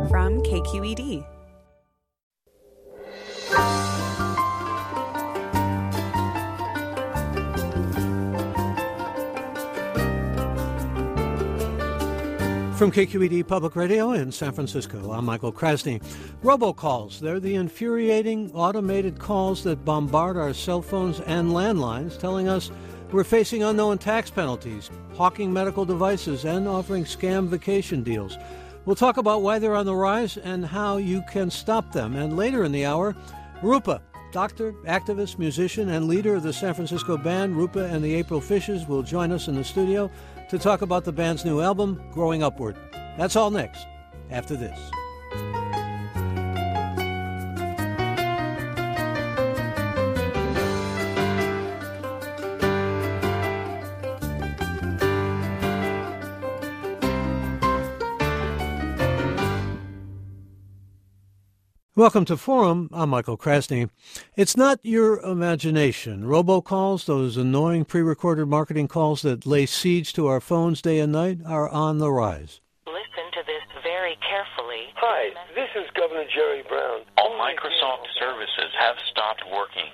from KQED. From KQED Public Radio in San Francisco, I'm Michael Krasny. Robocalls, they're the infuriating automated calls that bombard our cell phones and landlines, telling us we're facing unknown tax penalties, hawking medical devices, and offering scam vacation deals. We'll talk about why they're on the rise and how you can stop them. And later in the hour, Rupa, doctor, activist, musician, and leader of the San Francisco band Rupa and the April Fishes, will join us in the studio to talk about the band's new album, Growing Upward. That's all next, after this. Welcome to Forum. I'm Michael Krasny. It's not your imagination. Robocalls, those annoying pre-recorded marketing calls that lay siege to our phones day and night, are on the rise. Listen to this very carefully. Hi, this is Governor Jerry Brown. All Microsoft services have stopped working.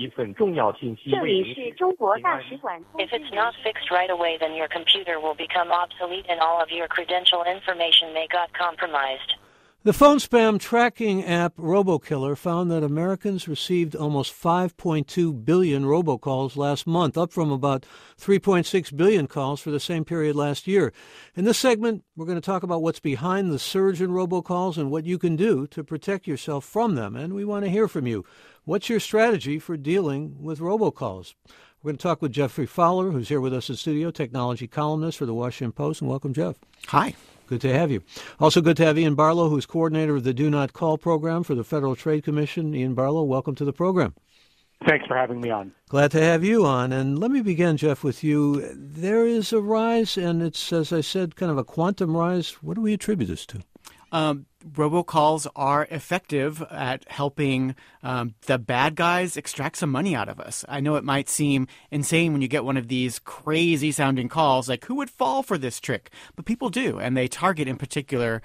If it's not fixed right away, then your computer will become obsolete and all of your credential information may got compromised. The phone spam tracking app RoboKiller found that Americans received almost 5.2 billion robocalls last month, up from about 3.6 billion calls for the same period last year. In this segment, we're going to talk about what's behind the surge in robocalls and what you can do to protect yourself from them. And we want to hear from you. What's your strategy for dealing with robocalls? We're going to talk with Jeffrey Fowler, who's here with us in studio, technology columnist for the Washington Post. And welcome, Jeff. Hi. Good to have you. Also good to have Ian Barlow, who's coordinator of the Do Not Call program for the Federal Trade Commission. Ian Barlow, welcome to the program. Thanks for having me on. Glad to have you on. And let me begin, Jeff, with you. There is a rise, and it's, as I said, kind of a quantum rise. What do we attribute this to? Robocalls are effective at helping the bad guys extract some money out of us. I know it might seem insane when you get one of these crazy-sounding calls, like, who would fall for this trick? But people do, and they target, in particular,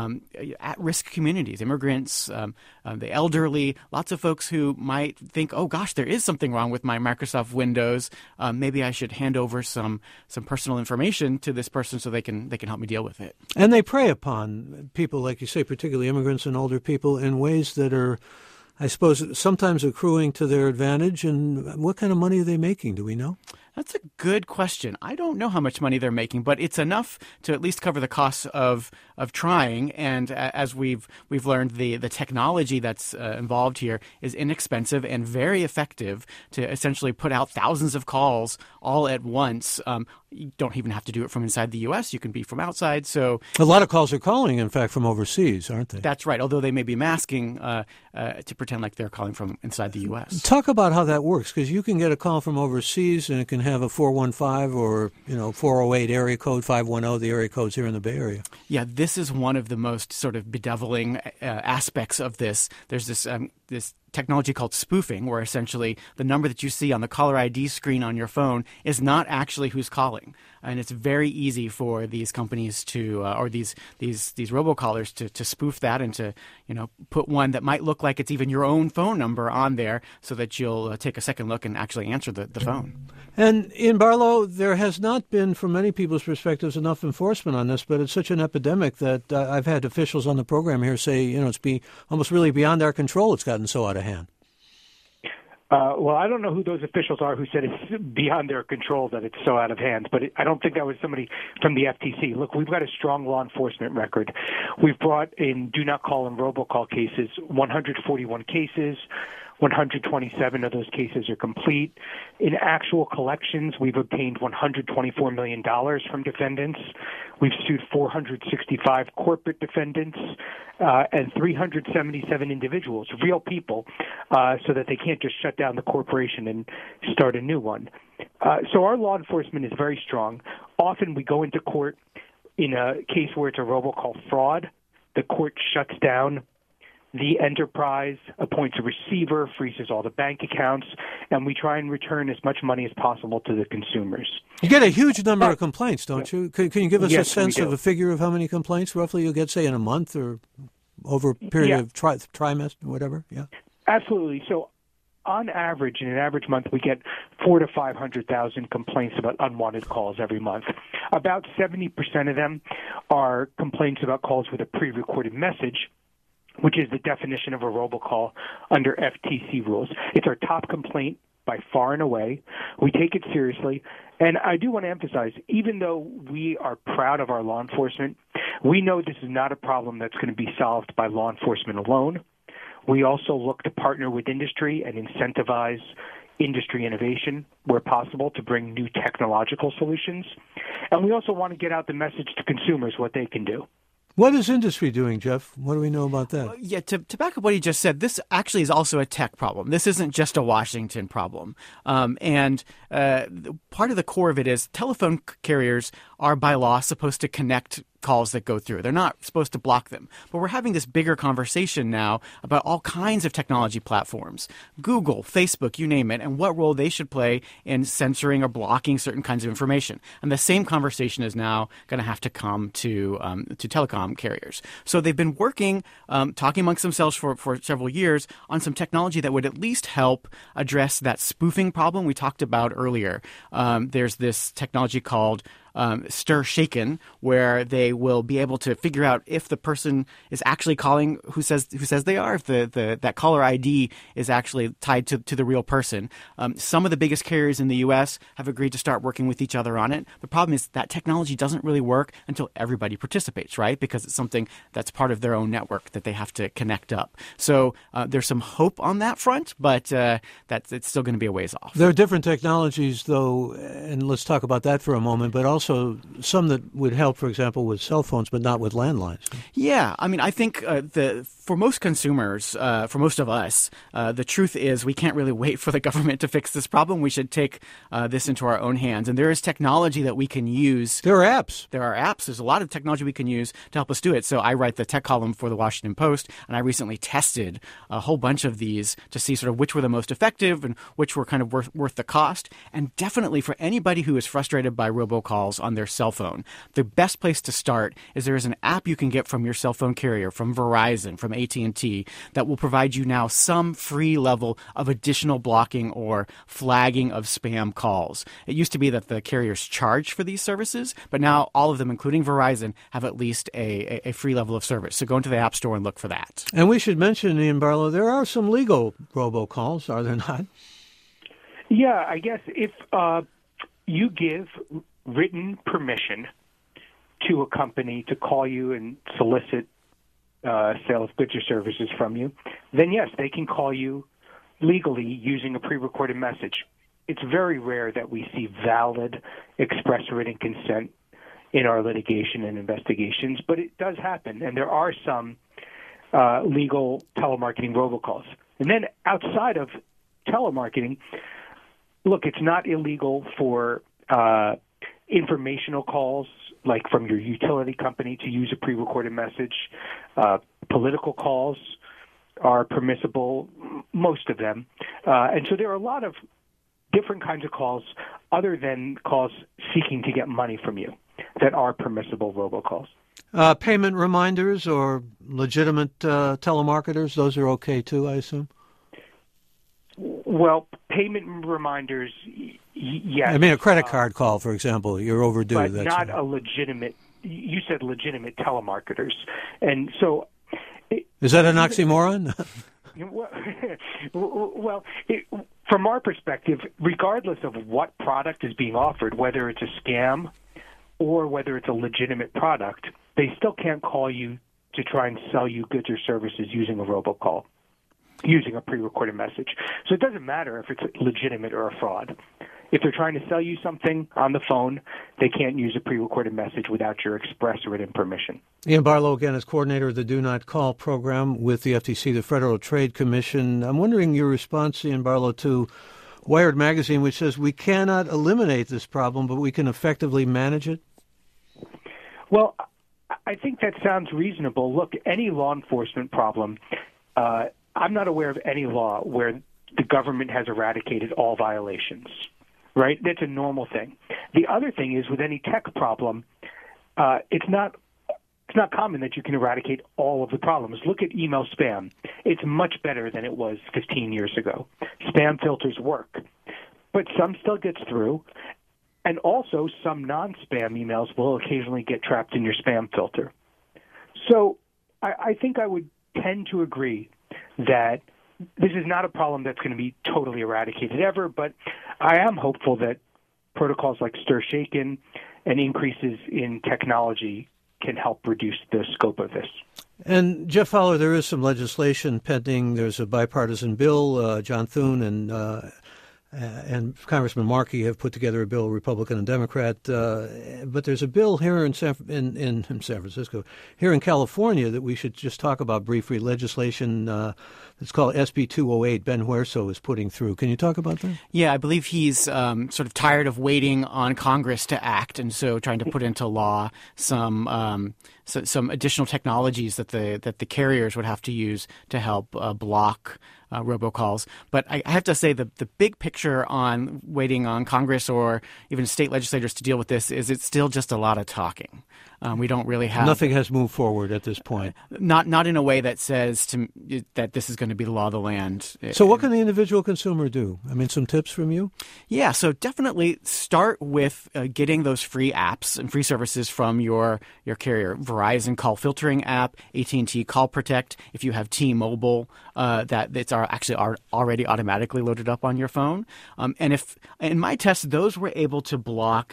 at-risk communities, immigrants, the elderly, lots of folks who might think, oh, gosh, there is something wrong with my Microsoft Windows. Maybe I should hand over some personal information to this person so they can help me deal with it. And they prey upon people, like you say, particularly immigrants and older people, in ways that are, I suppose, sometimes accruing to their advantage. And what kind of money are they making? Do we know? That's a good question. I don't know how much money they're making, but it's enough to at least cover the costs of trying. And as we've learned, the technology that's involved here is inexpensive and very effective to essentially put out thousands of calls all at once. You don't even have to do it from inside the U.S. You can be from outside. So a lot of calls are calling, in fact, from overseas, aren't they? That's right, although they may be masking to pretend like they're calling from inside the U.S. Talk about how that works, because you can get a call from overseas and it can have a 415 or 408 area code, 510, the area codes here in the Bay Area. Yeah, this is one of the most sort of bedeviling aspects of this. There's this technology called spoofing, where essentially the number that you see on the caller ID screen on your phone is not actually who's calling. And it's very easy for these companies to, or these robocallers to spoof that and to, put one that might look like it's even your own phone number on there so that you'll take a second look and actually answer the phone. And in Barlow, there has not been, from many people's perspectives, enough enforcement on this, but it's such an epidemic that I've had officials on the program here say, it's almost really beyond our control. It's gotten so out of hand. Well, I don't know who those officials are who said it's beyond their control that it's so out of hand, but I don't think that was somebody from the FTC. Look, we've got a strong law enforcement record. We've brought in do not call and robocall cases, 141 cases. 127 of those cases are complete. In actual collections, we've obtained $124 million from defendants. We've sued 465 corporate defendants and 377 individuals, real people, so that they can't just shut down the corporation and start a new one. So our law enforcement is very strong. Often we go into court in a case where it's a robocall fraud. The court shuts down The enterprise appoints a receiver, freezes all the bank accounts, and we try and return as much money as possible to the consumers. You get a huge number of complaints, don't you? Can you give us Yes, a sense of a figure of how many complaints roughly you get, say, in a month or over a period of trimester, whatever? Yeah. Absolutely. So on average, in an average month, we get 400,000 to 500,000 complaints about unwanted calls every month. About 70% of them are complaints about calls with a pre-recorded message, which is the definition of a robocall under FTC rules. It's our top complaint by far and away. We take it seriously. And I do want to emphasize, even though we are proud of our law enforcement, we know this is not a problem that's going to be solved by law enforcement alone. We also look to partner with industry and incentivize industry innovation where possible to bring new technological solutions. And we also want to get out the message to consumers what they can do. What is industry doing, Jeff? What do we know about that? Yeah, to back up what he just said, this actually is also a tech problem. This isn't just a Washington problem. And part of the core of it is telephone carriers are by law supposed to connect calls that go through. They're not supposed to block them. But we're having this bigger conversation now about all kinds of technology platforms, Google, Facebook, you name it, and what role they should play in censoring or blocking certain kinds of information. And the same conversation is now going to have to come to telecom carriers. So they've been working, talking amongst themselves for several years on some technology that would at least help address that spoofing problem we talked about earlier. There's this technology called Stir Shaken, where they will be able to figure out if the person is actually calling who says they are, if that caller ID is actually tied to the real person. Some of the biggest carriers in the U.S. have agreed to start working with each other on it. The problem is that technology doesn't really work until everybody participates, right? Because it's something that's part of their own network that they have to connect up. So there's some hope on that front, but it's still going to be a ways off. There are different technologies, though, and let's talk about that for a moment, but also some that would help, for example, with cell phones, but not with landlines. Yeah. I mean, I think for most consumers, for most of us, the truth is we can't really wait for the government to fix this problem. We should take this into our own hands. And there is technology that we can use. There are apps. There's a lot of technology we can use to help us do it. So I write the tech column for the Washington Post, and I recently tested a whole bunch of these to see sort of which were the most effective and which were kind of worth the cost. And definitely for anybody who is frustrated by robocalls on their cell phone, the best place to start is there is an app you can get from your cell phone carrier, from Verizon, from AT&T, that will provide you now some free level of additional blocking or flagging of spam calls. It used to be that the carriers charge for these services, but now all of them, including Verizon, have at least a free level of service. So go into the App Store and look for that. And we should mention, Ian Barlow, there are some legal robocalls, are there not? Yeah, I guess if you give written permission to a company to call you and solicit sale of goods or services from you, then yes, they can call you legally using a pre-recorded message. It's very rare that we see valid express written consent in our litigation and investigations, but it does happen, and there are some legal telemarketing robocalls. And then outside of telemarketing, look, it's not illegal for informational calls, like from your utility company, to use a pre-recorded message. Political calls are permissible, most of them. And so there are a lot of different kinds of calls other than calls seeking to get money from you that are permissible robocalls. Payment reminders or legitimate telemarketers, those are okay too, I assume? Well, payment reminders, yes. I mean, a credit card call, for example, you're overdue. But not a legitimate, you said legitimate telemarketers. And so... Is that an oxymoron? Well, from our perspective, regardless of what product is being offered, whether it's a scam or whether it's a legitimate product, they still can't call you to try and sell you goods or services using a robocall, using a pre-recorded message. So it doesn't matter if it's legitimate or a fraud. If they're trying to sell you something on the phone, they can't use a pre-recorded message without your express written permission. Ian Barlow, again, is coordinator of the Do Not Call program with the FTC, the Federal Trade Commission. I'm wondering your response, Ian Barlow, to Wired Magazine, which says we cannot eliminate this problem, but we can effectively manage it. Well, I think that sounds reasonable. Look, any law enforcement problem I'm not aware of any law where the government has eradicated all violations, right? That's a normal thing. The other thing is with any tech problem, it's not common that you can eradicate all of the problems. Look at email spam. It's much better than it was 15 years ago. Spam filters work, but some still gets through. And also, some non-spam emails will occasionally get trapped in your spam filter. So I think I would tend to agree that this is not a problem that's going to be totally eradicated ever, but I am hopeful that protocols like STIR/SHAKEN and increases in technology can help reduce the scope of this. And, Jeff Fowler, there is some legislation pending. There's a bipartisan bill. John Thune and Congressman Markey have put together a bill, Republican and Democrat. But there's a bill here in San Francisco, here in California, that we should just talk about briefly. Legislation it's called SB 208. Ben Huerso is putting through. Can you talk about that? Yeah, I believe he's sort of tired of waiting on Congress to act, and so trying to put into law some additional technologies that the carriers would have to use to help block robocalls. But I have to say the big picture on waiting on Congress or even state legislators to deal with this is it's still just a lot of talking. We don't really have... Nothing has moved forward at this point. Not in a way that says that this is going to be the law of the land. So what can the individual consumer do? I mean, some tips from you? Yeah, so definitely start with getting those free apps and free services from your carrier. Verizon Call Filtering app, AT&T Call Protect. If you have T-Mobile, that's already automatically loaded up on your phone. And if in my test, those were able to block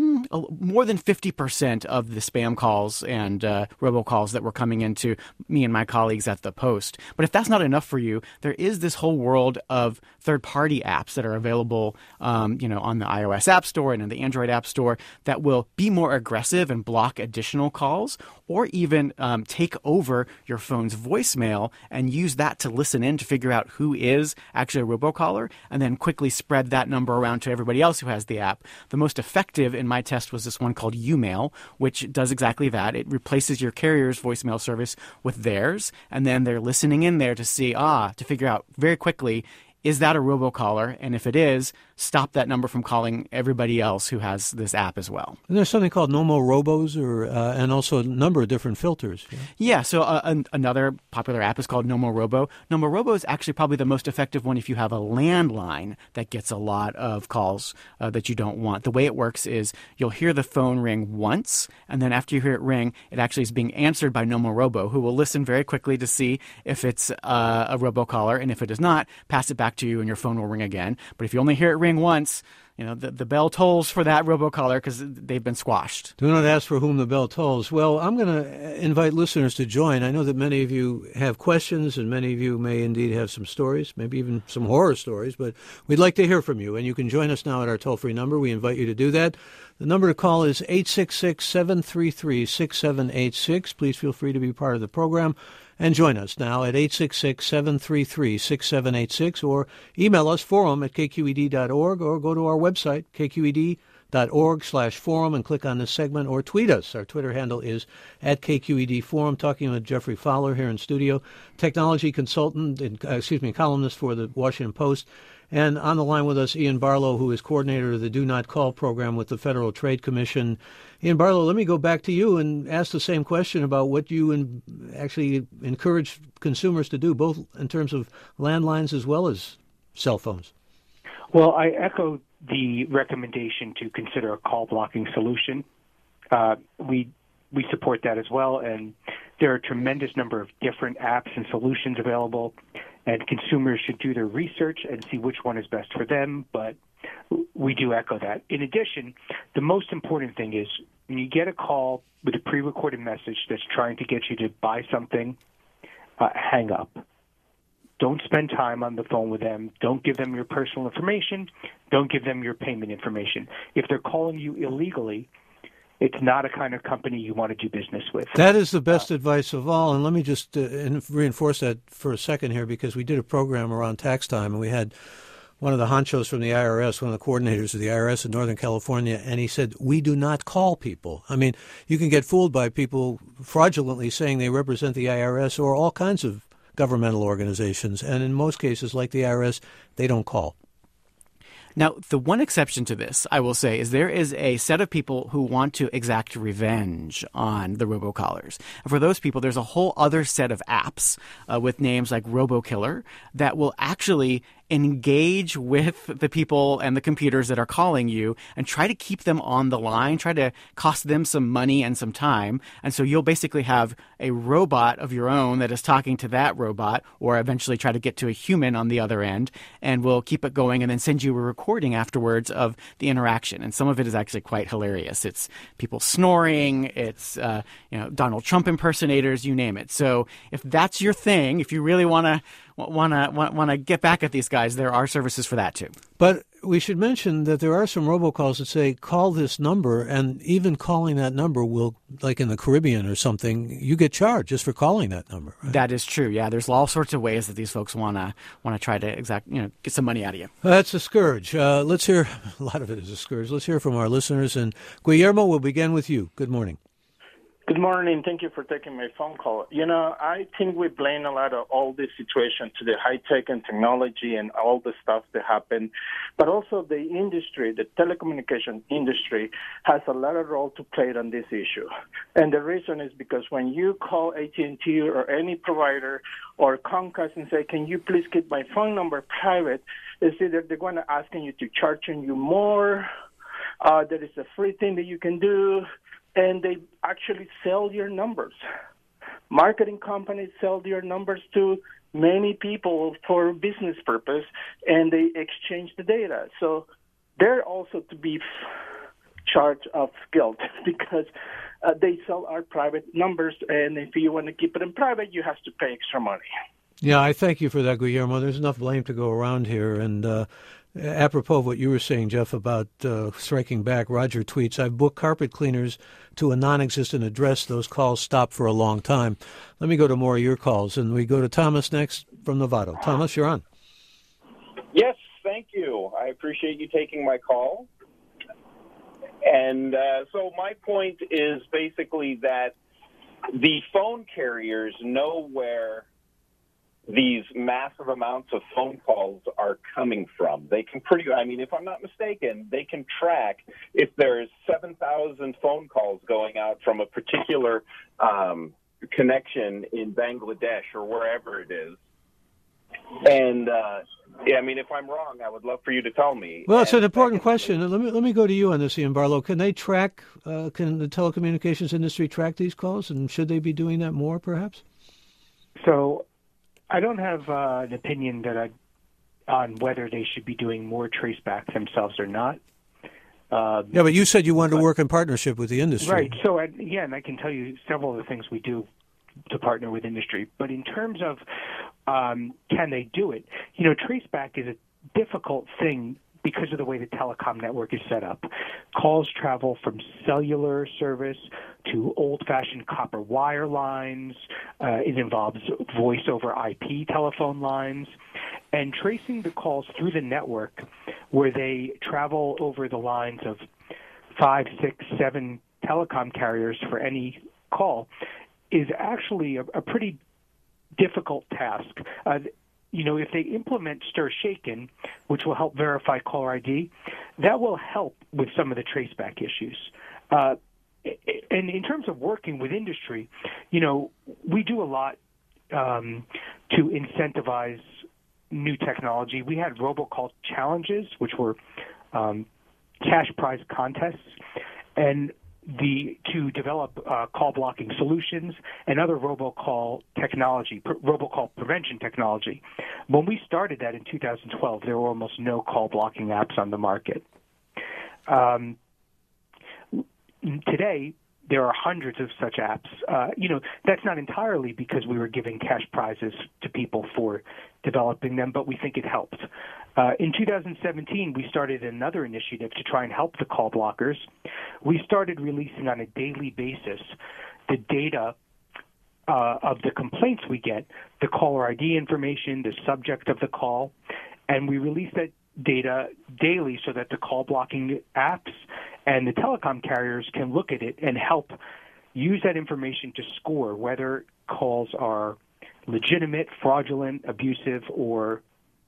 more than 50% of the spam calls and robocalls that were coming into me and my colleagues at the Post. But if that's not enough for you, there is this whole world of third-party apps that are available, on the iOS App Store and in the Android App Store that will be more aggressive and block additional calls, or even take over your phone's voicemail and use that to listen in to figure out who is actually a robocaller, and then quickly spread that number around to everybody else who has the app. The most effective in my test was this one called YouMail, which does exactly that. It replaces your carrier's voicemail service with theirs, and then they're listening in there to see, to figure out very quickly, is that a robocaller? And if it is, stop that number from calling everybody else who has this app as well. And there's something called No More Robos, and also a number of different filters. Yeah, so another popular app is called No More Robo. No More Robo is actually probably the most effective one if you have a landline that gets a lot of calls that you don't want. The way it works is you'll hear the phone ring once, and then after you hear it ring, it actually is being answered by No More Robo, who will listen very quickly to see if it's a robocaller, and if it is not, pass it back to you and your phone will ring again. But if you only hear it ring once, the bell tolls for that robocaller because they've been squashed. Do not ask for whom the bell tolls. Well, I'm going to invite listeners to join. I know that many of you have questions, and many of you may indeed have some stories, maybe even some horror stories, but we'd like to hear from you. And you can join us now at our toll-free number. We invite you to do that. The number to call is 866-733-6786. Please feel free to be part of the program. And join us now at 866-733-6786, or email us, forum@kqed.org, or go to our website, kqed.org/forum, and click on this segment, or tweet us. Our Twitter handle is @KQEDForum. Talking with Jeffrey Fowler here in studio, technology consultant, columnist for the Washington Post. And on the line with us, Ian Barlow, who is coordinator of the Do Not Call program with the Federal Trade Commission. Ian Barlow, let me go back to you and ask the same question about what you actually encourage consumers to do, both in terms of landlines as well as cell phones. Well, I echo the recommendation to consider a call blocking solution. We support that as well, and there are a tremendous number of different apps and solutions available, and consumers should do their research and see which one is best for them, but we do echo that. In addition, the most important thing is when you get a call with a pre-recorded message that's trying to get you to buy something, hang up. Don't spend time on the phone with them. Don't give them your personal information. Don't give them your payment information. If they're calling you illegally, it's not a kind of company you want to do business with. That is the best advice of all. And let me just reinforce that for a second here, because we did a program around tax time, and we had one of the honchos from the IRS, one of the coordinators of the IRS in Northern California, and he said, we do not call people. I mean, you can get fooled by people fraudulently saying they represent the IRS or all kinds of governmental organizations. And in most cases, like the IRS, they don't call. Now, the one exception to this, I will say, is there is a set of people who want to exact revenge on the robocallers. And for those people, there's a whole other set of apps with names like RoboKiller that will actually engage with the people and the computers that are calling you and try to keep them on the line, try to cost them some money and some time. And so you'll basically have a robot of your own that is talking to that robot, or eventually try to get to a human on the other end, and we'll keep it going and then send you a recording afterwards of the interaction. And some of it is actually quite hilarious. It's people snoring, it's Donald Trump impersonators, you name it. So if that's your thing, if you really want to get back at these guys, there are services for that too. But we should mention that there are some robocalls that say, call this number, and even calling that number will, like in the Caribbean or something, you get charged just for calling that number. Right? That is true. Yeah, there's all sorts of ways that these folks want to try to get some money out of you. That's a scourge. Let's hear, a lot of it is a scourge. Let's hear from our listeners. And Guillermo, we'll begin with you. Good morning. Good morning. Thank you for taking my phone call. I think we blame a lot of all this situation to the high-tech and technology and all the stuff that happened, but also the industry, the telecommunication industry, has a lot of role to play on this issue. And the reason is because when you call AT&T or any provider or Comcast and say, can you please keep my phone number private, it's either they're going to asking you to charging you more, there is a free thing that you can do, and they actually sell your numbers. Marketing companies sell your numbers to many people for business purpose, and they exchange the data. So they're also to be charged of guilt because they sell our private numbers, and if you want to keep it in private, you have to pay extra money. Yeah, I thank you for that, Guillermo. There's enough blame to go around here. And apropos of what you were saying, Jeff, about striking back, Roger tweets, I've booked carpet cleaners to a non-existent address. Those calls stop for a long time. Let me go to more of your calls. And we go to Thomas next from Novato. Thomas, you're on. Yes, thank you. I appreciate you taking my call. And so my point is basically that the phone carriers know where these massive amounts of phone calls are coming from. They can if I'm not mistaken, they can track if there's 7,000 phone calls going out from a particular connection in Bangladesh or wherever it is. And, if I'm wrong, I would love for you to tell me. Well, it's an important question. Let me go to you on this, Ian Barlow. Can they track, can the telecommunications industry track these calls, and should they be doing that more, perhaps? So I don't have an opinion on whether they should be doing more traceback themselves or not. Yeah, but you said you wanted to work in partnership with the industry. Right. So, and I can tell you several of the things we do to partner with industry. But in terms of can they do it, traceback is a difficult thing because of the way the telecom network is set up. Calls travel from cellular service to old-fashioned copper wire lines. It involves voice over IP telephone lines. And tracing the calls through the network where they travel over the lines of 5, 6, 7 telecom carriers for any call is actually a pretty difficult task. If they implement STIR/SHAKEN, which will help verify caller ID, that will help with some of the traceback issues. And in terms of working with industry, we do a lot to incentivize new technology. We had robocall challenges, which were cash prize contests, and to develop call blocking solutions and other robocall technology, robocall prevention technology. When we started that in 2012, there were almost no call blocking apps on the market. Today, there are hundreds of such apps. That's not entirely because we were giving cash prizes to people for developing them, but we think it helped. In 2017, we started another initiative to try and help the call blockers. We started releasing on a daily basis the data of the complaints we get, the caller ID information, the subject of the call, and we release that data daily so that the call blocking apps and the telecom carriers can look at it and help use that information to score whether calls are legitimate, fraudulent, abusive, or,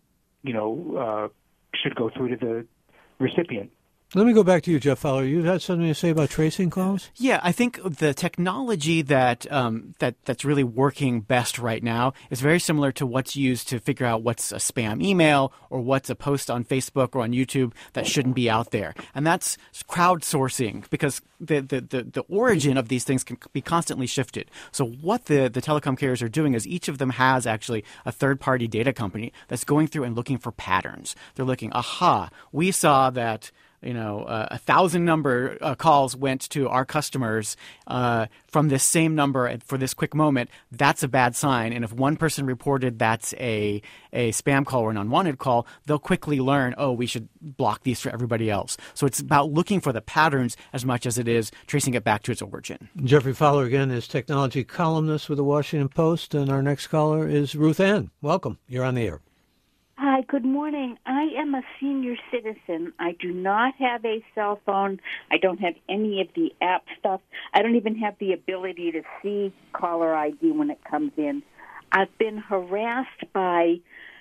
should go through to the recipient. Let me go back to you, Jeff Fowler. You had something to say about tracing calls? Yeah, I think the technology that's really working best right now is very similar to what's used to figure out what's a spam email or what's a post on Facebook or on YouTube that shouldn't be out there. And that's crowdsourcing, because the origin of these things can be constantly shifted. So what the telecom carriers are doing is each of them has actually a third-party data company that's going through and looking for patterns. They're looking, we saw that 1,000 number calls went to our customers from this same number for this quick moment. That's a bad sign. And if one person reported that's a spam call or an unwanted call, they'll quickly learn, we should block these for everybody else. So it's about looking for the patterns as much as it is tracing it back to its origin. Jeffrey Fowler, again, is technology columnist with the Washington Post. And our next caller is Ruth Ann. Welcome. You're on the air. Hi, good morning. I am a senior citizen. I do not have a cell phone. I don't have any of the app stuff. I don't even have the ability to see caller ID when it comes in. I've been harassed by,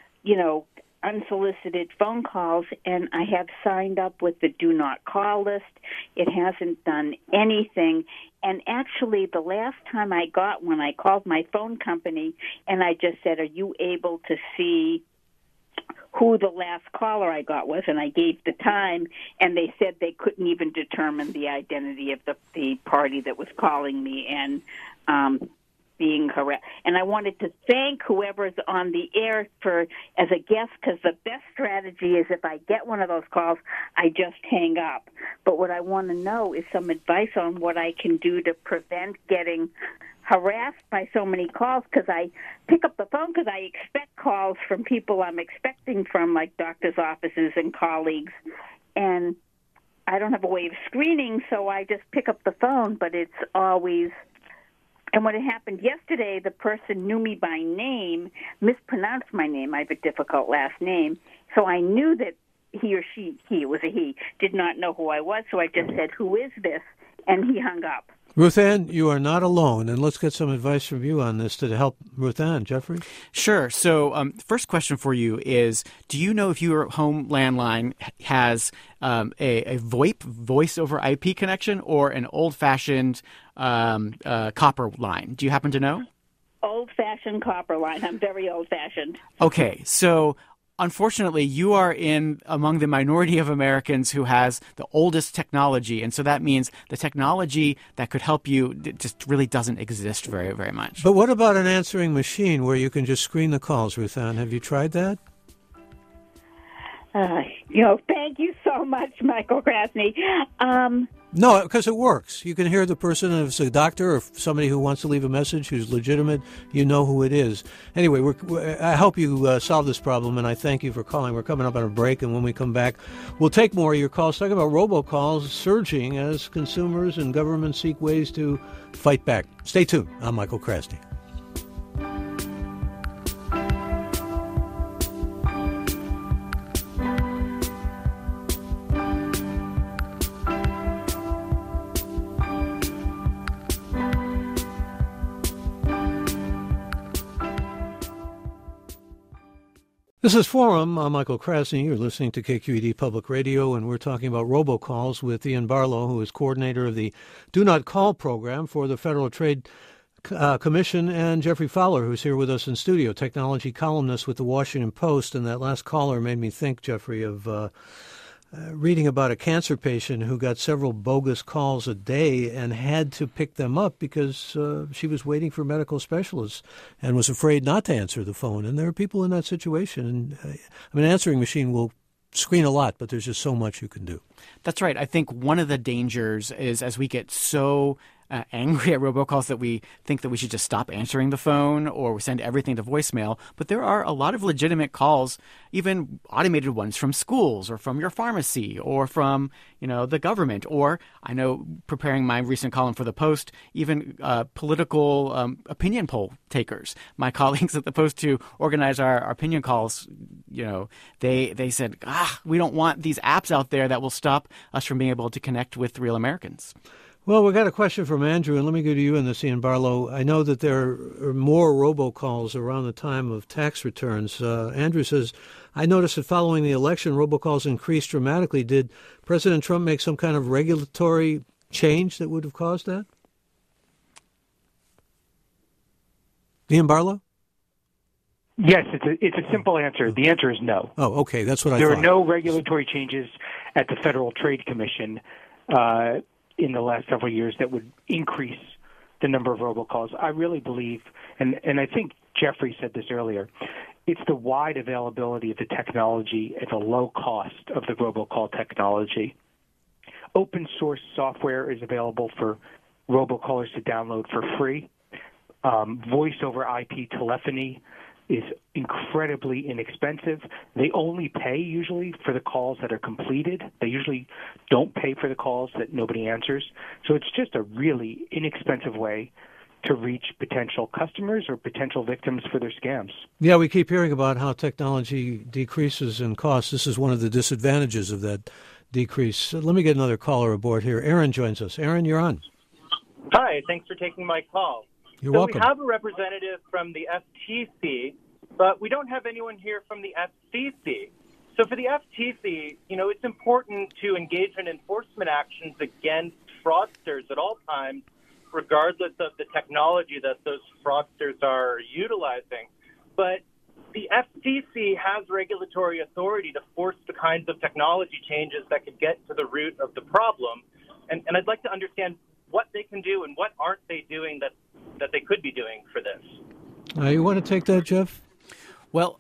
unsolicited phone calls, and I have signed up with the do not call list. It hasn't done anything. And actually, the last time I got one, I called my phone company, and I just said, are you able to see who the last caller I got was, and I gave the time, and they said they couldn't even determine the identity of the party that was calling me and being harassed. And I wanted to thank whoever's on the air as a guest, because the best strategy is if I get one of those calls, I just hang up. But what I want to know is some advice on what I can do to prevent getting harassed by so many calls, because I pick up the phone because I expect calls from people I'm expecting from, like doctors' offices and colleagues, and I don't have a way of screening, so I just pick up the phone, but it's always... And when it happened yesterday, the person knew me by name, mispronounced my name. I have a difficult last name, so I knew that he or she, it was a he, did not know who I was, so I just said, who is this? And he hung up. Ruth Ann, you are not alone, and let's get some advice from you on this to help Ruth Ann. Jeffrey? Sure. So first question for you is, do you know if your home landline has a VoIP, voice over IP connection, or an old-fashioned copper line? Do you happen to know? Old-fashioned copper line. I'm very old-fashioned. Okay. So unfortunately, you are among the minority of Americans who has the oldest technology, and so that means the technology that could help you just really doesn't exist very, very much. But what about an answering machine where you can just screen the calls, Ruth Ann? Have you tried that? Thank you so much, Michael Krasny. No, because it works. You can hear the person, if it's a doctor or somebody who wants to leave a message who's legitimate, you know who it is. Anyway, I hope you solve this problem, and I thank you for calling. We're coming up on a break, and when we come back, we'll take more of your calls, talking about robocalls surging as consumers and governments seek ways to fight back. Stay tuned. I'm Michael Krasny. This is Forum. I'm Michael Krasny. You're listening to KQED Public Radio, and we're talking about robocalls with Ian Barlow, who is coordinator of the Do Not Call program for the Federal Trade Commission, and Jeffrey Fowler, who's here with us in studio, technology columnist with the Washington Post. And that last caller made me think, Jeffrey, of reading about a cancer patient who got several bogus calls a day and had to pick them up because she was waiting for medical specialists and was afraid not to answer the phone. And there are people in that situation. And an answering machine will screen a lot, but there's just so much you can do. That's right. I think one of the dangers is as we get so angry at robocalls that we think that we should just stop answering the phone or send everything to voicemail. But there are a lot of legitimate calls, even automated ones from schools or from your pharmacy or from, the government. Or I know, preparing my recent column for the Post, even political opinion poll takers. My colleagues at the Post who organize our opinion calls, they said, we don't want these apps out there that will stop us from being able to connect with real Americans. Well, we got a question from Andrew, and let me go to you in this, Ian Barlow. I know that there are more robocalls around the time of tax returns. Andrew says, I noticed that following the election, robocalls increased dramatically. Did President Trump make some kind of regulatory change that would have caused that? Ian Barlow? Yes, it's a simple answer. The answer is no. Oh, okay. That's what I thought. There are no regulatory changes at the Federal Trade Commission in the last several years that would increase the number of robocalls. I really believe, and I think Jeffrey said this earlier, it's the wide availability of the technology at the low cost of the robocall technology. Open source software is available for robocallers to download for free. Voice over IP telephony is incredibly inexpensive. They only pay usually for the calls that are completed. They usually don't pay for the calls that nobody answers. So it's just a really inexpensive way to reach potential customers or potential victims for their scams. Yeah, we keep hearing about how technology decreases in cost. This is one of the disadvantages of that decrease. Let me get another caller aboard here. Aaron joins us. Aaron, you're on. Hi, thanks for taking my call. You're welcome. We have a representative from the FTC, but we don't have anyone here from the FCC. So for the FTC, it's important to engage in enforcement actions against fraudsters at all times, regardless of the technology that those fraudsters are utilizing. But the FCC has regulatory authority to force the kinds of technology changes that could get to the root of the problem. And I'd like to understand what they can do and what aren't they doing that they could be doing for this. You want to take that, Jeff? Well,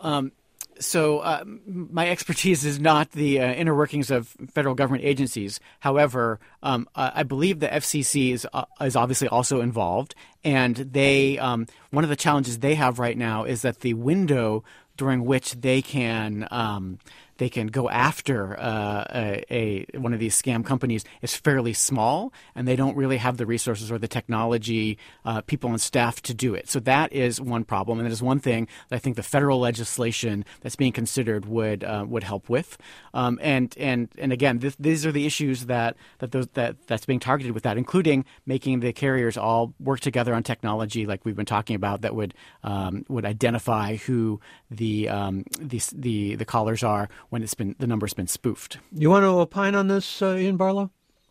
my expertise is not the inner workings of federal government agencies. However, I believe the FCC is obviously also involved, and they one of the challenges they have right now is that the window during which they can go after one of these scam companies is fairly small, and they don't really have the resources or the technology, people and staff to do it. So that is one problem, and that is one thing that I think the federal legislation that's being considered would help with. And again, these are the issues that's being targeted with that, including making the carriers all work together on technology, like we've been talking about, that would identify who the callers are when the number's been spoofed. You want to opine on this, Ian Barlow?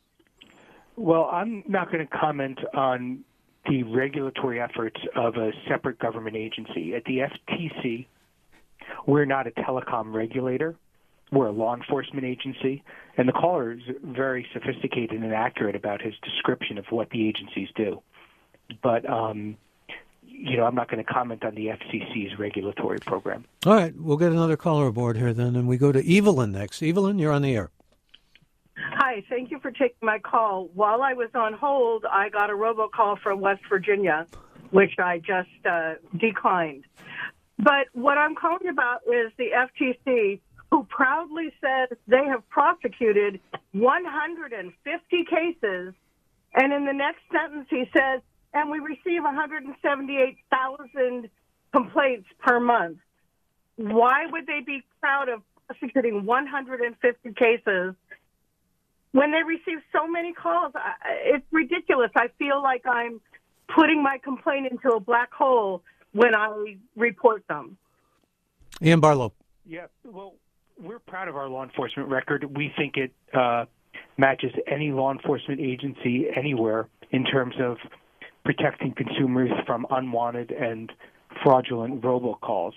Well, I'm not going to comment on the regulatory efforts of a separate government agency. At the FTC, we're not a telecom regulator. We're a law enforcement agency, and the caller is very sophisticated and accurate about his description of what the agencies do. But I'm not going to comment on the FCC's regulatory program. All right, we'll get another caller aboard here then, and we go to Evelyn next. Evelyn, you're on the air. Hi, thank you for taking my call. While I was on hold, I got a robocall from West Virginia, which I just declined. But what I'm calling about is the FTC, who proudly said they have prosecuted 150 cases, and in the next sentence he says, and we receive 178,000 complaints per month. Why would they be proud of prosecuting 150 cases when they receive so many calls? It's ridiculous. I feel like I'm putting my complaint into a black hole when I report them. Ian Barlow. Yeah, well, we're proud of our law enforcement record. We think it matches any law enforcement agency anywhere in terms of protecting consumers from unwanted and fraudulent robocalls.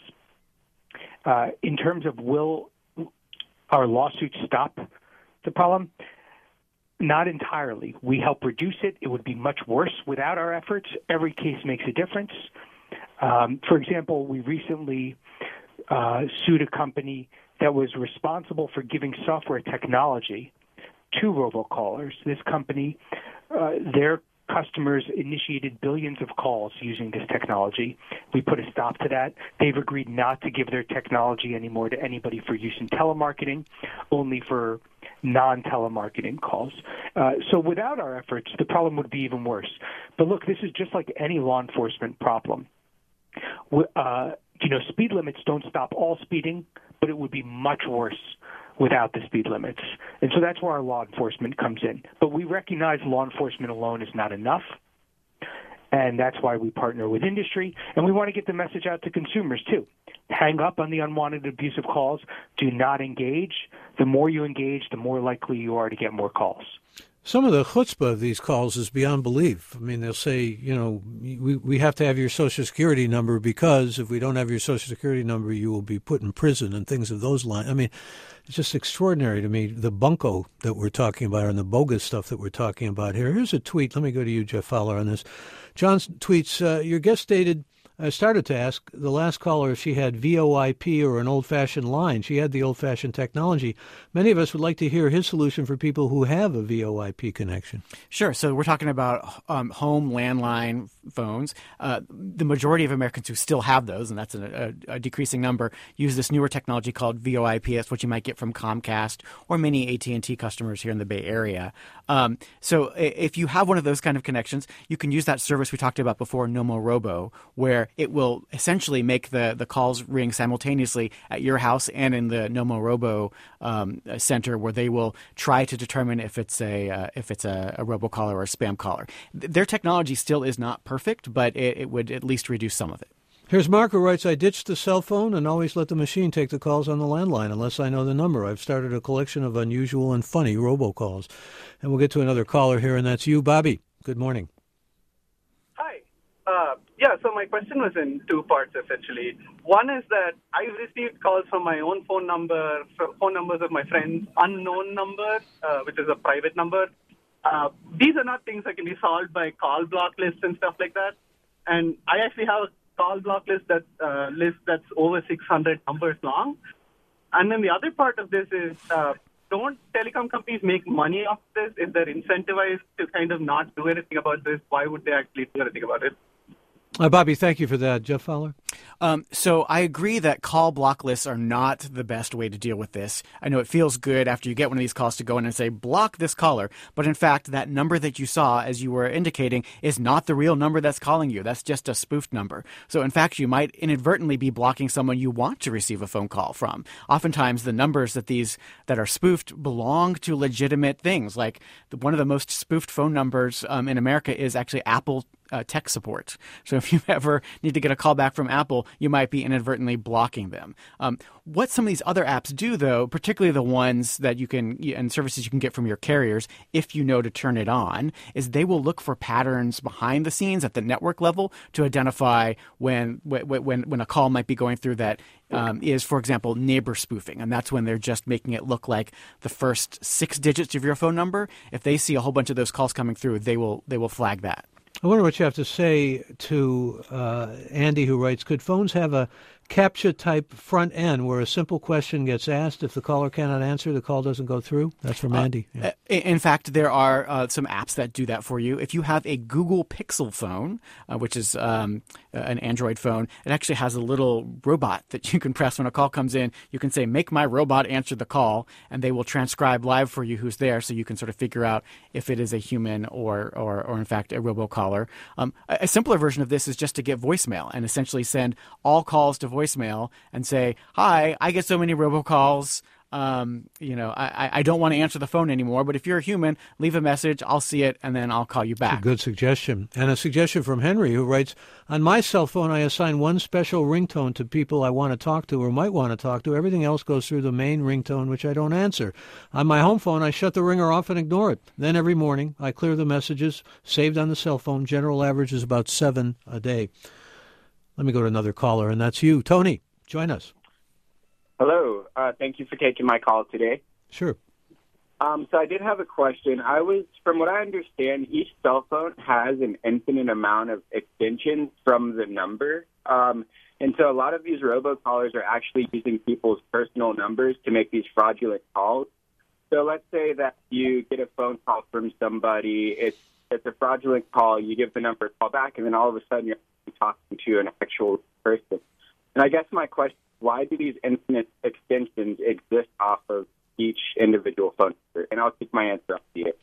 In terms of will our lawsuits stop the problem? Not entirely. We help reduce it. It would be much worse without our efforts. Every case makes a difference. For example, we recently sued a company that was responsible for giving software technology to robocallers. This company, their customers initiated billions of calls using this technology. We put a stop to that. They've agreed not to give their technology anymore to anybody for use in telemarketing, only for non-telemarketing calls. So without our efforts, the problem would be even worse. But look, this is just like any law enforcement problem. Speed limits don't stop all speeding, but it would be much worse without the speed limits. And so that's where our law enforcement comes in. But we recognize law enforcement alone is not enough. And that's why we partner with industry. And we want to get the message out to consumers, too. Hang up on the unwanted abusive calls. Do not engage. The more you engage, the more likely you are to get more calls. Some of the chutzpah of these calls is beyond belief. I mean, they'll say, we have to have your Social Security number because if we don't have your Social Security number, you will be put in prison and things of those lines. I mean, it's just extraordinary to me, the bunko that we're talking about and the bogus stuff that we're talking about here. Here's a tweet. Let me go to you, Jeff Fowler, on this. John tweets, your guest stated, I started to ask the last caller if she had VoIP or an old-fashioned line. She had the old-fashioned technology. Many of us would like to hear his solution for people who have a VoIP connection. Sure. So we're talking about home landline phones. The majority of Americans who still have those, and that's a decreasing number, use this newer technology called VoIP. That's what you might get from Comcast or many AT&T customers here in the Bay Area. So if you have one of those kind of connections, you can use that service we talked about before, Nomorobo, where it will essentially make the calls ring simultaneously at your house and in the Nomorobo center, where they will try to determine if it's a robocaller or a spam caller. Their technology still is not perfect, but it would at least reduce some of it. Here's Mark, who writes, I ditched the cell phone and always let the machine take the calls on the landline unless I know the number. I've started a collection of unusual and funny robocalls. And we'll get to another caller here, and that's you, Bobby. Good morning. Hi. So my question was in two parts, essentially. One is that I've received calls from my own phone number, phone numbers of my friends, unknown numbers, which is a private number. These are not things that can be solved by call block lists and stuff like that. And I actually have a call block list that's over 600 numbers long. And then the other part of this is, don't telecom companies make money off this? If they're incentivized to kind of not do anything about this, why would they actually do anything about it? Bobby, thank you for that. Jeff Fowler? So I agree that call block lists are not the best way to deal with this. I know it feels good after you get one of these calls to go in and say, block this caller. But in fact, that number that you saw, as you were indicating, is not the real number that's calling you. That's just a spoofed number. So in fact, you might inadvertently be blocking someone you want to receive a phone call from. Oftentimes, the numbers that are spoofed belong to legitimate things. Like one of the most spoofed phone numbers in America is actually Apple tech support. So if you ever need to get a call back from Apple, you might be inadvertently blocking them. What some of these other apps do, though, particularly the ones that you can and services you can get from your carriers, if you know to turn it on, is they will look for patterns behind the scenes at the network level to identify when a call might be going through that is, for example, neighbor spoofing. And that's when they're just making it look like the first 6 digits of your phone number. If they see a whole bunch of those calls coming through, they will flag that. I wonder what you have to say to Andy, who writes, could phones have a CAPTCHA-type front end where a simple question gets asked? If the caller cannot answer, the call doesn't go through? That's from Andy. Yeah. In fact, there are some apps that do that for you. If you have a Google Pixel phone, which is an Android phone, it actually has a little robot that you can press when a call comes in. You can say, make my robot answer the call, and they will transcribe live for you who's there, so you can sort of figure out if it is a human or in fact, a robocaller. A simpler version of this is just to get voicemail and essentially send all calls to voicemail and say, hi, I get so many robocalls. I don't want to answer the phone anymore, but if you're a human, leave a message, I'll see it, and then I'll call you back. That's a good suggestion. And a suggestion from Henry, who writes, on my cell phone, I assign one special ringtone to people I want to talk to or might want to talk to. Everything else goes through the main ringtone, which I don't answer. On my home phone, I shut the ringer off and ignore it. Then every morning, I clear the messages saved on the cell phone. General average is about 7 a day. Let me go to another caller, and that's you. Tony, join us. Hello. Thank you for taking my call today. Sure. So I did have a question. From what I understand, each cell phone has an infinite amount of extensions from the number. And so a lot of these robocallers are actually using people's personal numbers to make these fraudulent calls. So let's say that you get a phone call from somebody. It's a fraudulent call. You give the number a call back, and then all of a sudden you're talking to an actual person. And I guess my question, why do these infinite extensions exist off of each individual phone number? And I'll keep my answer up to you.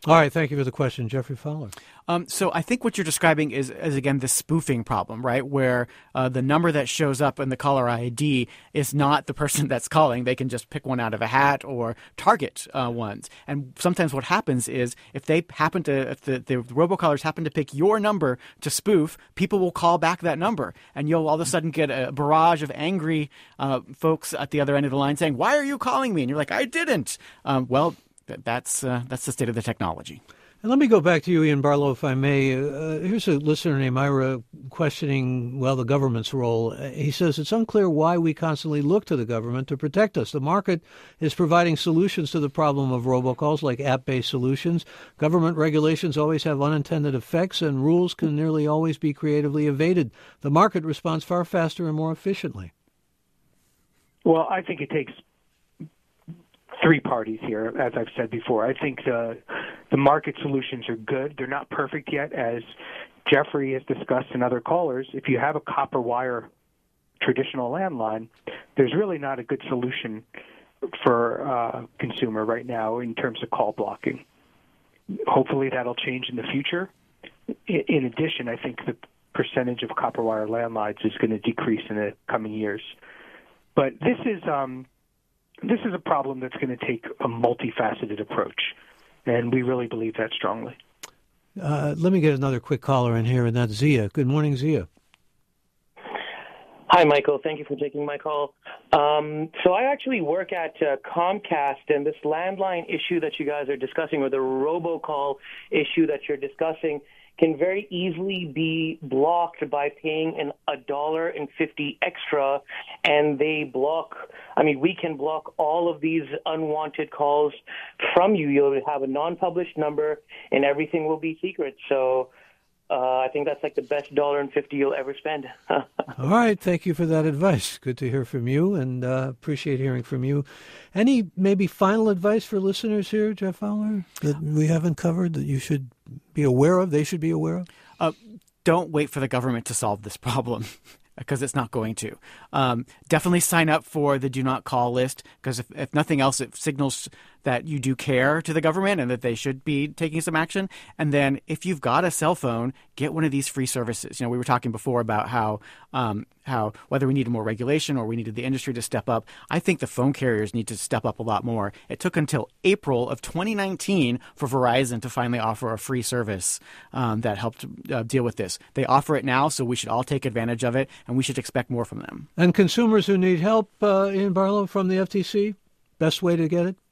All right, thank you for the question, Jeffrey Fowler. So I think what you're describing is again, the spoofing problem, right? Where the number that shows up in the caller ID is not the person that's calling. They can just pick one out of a hat or target ones. And sometimes what happens is if the robocallers happen to pick your number to spoof, people will call back that number. And you'll all of a sudden get a barrage of angry folks at the other end of the line saying, "Why are you calling me?" And you're like, "I didn't." That's the state of the technology. And let me go back to you, Ian Barlow, if I may. Here's a listener named Ira questioning, the government's role. He says, it's unclear why we constantly look to the government to protect us. The market is providing solutions to the problem of robocalls, like app-based solutions. Government regulations always have unintended effects, and rules can nearly always be creatively evaded. The market responds far faster and more efficiently. Well, I think it takes three parties here, as I've said before. I think the market solutions are good. They're not perfect yet, as Jeffrey has discussed and other callers. If you have a copper wire traditional landline, there's really not a good solution for a consumer right now in terms of call blocking. Hopefully that'll change in the future. In addition, I think the percentage of copper wire landlines is going to decrease in the coming years. But this is a problem that's going to take a multifaceted approach, and we really believe that strongly. Let me get another quick caller in here, and that's Zia. Good morning, Zia. Hi, Michael. Thank you for taking my call. So I actually work at Comcast, and this landline issue that you guys are discussing, or the robocall issue that you're discussing, can very easily be blocked by paying $1.50 extra, and we can block all of these unwanted calls from you. You'll have a non-published number, and everything will be secret. So I think that's like the best $1.50 you'll ever spend. All right. Thank you for that advice. Good to hear from you, and appreciate hearing from you. Any maybe final advice for listeners here, Jeff Fowler, that we haven't covered that you should be aware of, they should be aware of? Don't wait for the government to solve this problem, because it's not going to. Definitely sign up for the Do Not Call list, because if nothing else, it signals that you do care to the government and that they should be taking some action. And then if you've got a cell phone, get one of these free services. We were talking before about how whether we needed more regulation or we needed the industry to step up. I think the phone carriers need to step up a lot more. It took until April of 2019 for Verizon to finally offer a free service that helped deal with this. They offer it now, so we should all take advantage of it, and we should expect more from them. And consumers who need help, Ian Barlow, from the FTC, best way to get it?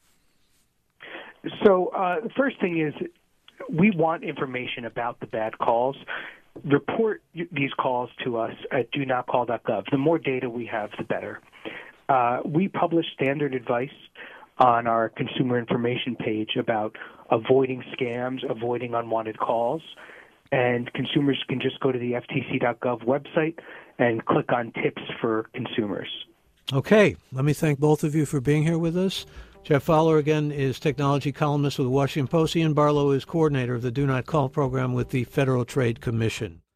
So the first thing is we want information about the bad calls. Report these calls to us at donotcall.gov. The more data we have, the better. We publish standard advice on our consumer information page about avoiding scams, avoiding unwanted calls, and consumers can just go to the ftc.gov website and click on tips for consumers. Okay. Let me thank both of you for being here with us. Jeff Fowler, again, is technology columnist with the Washington Post. Ian Barlow is coordinator of the Do Not Call program with the Federal Trade Commission.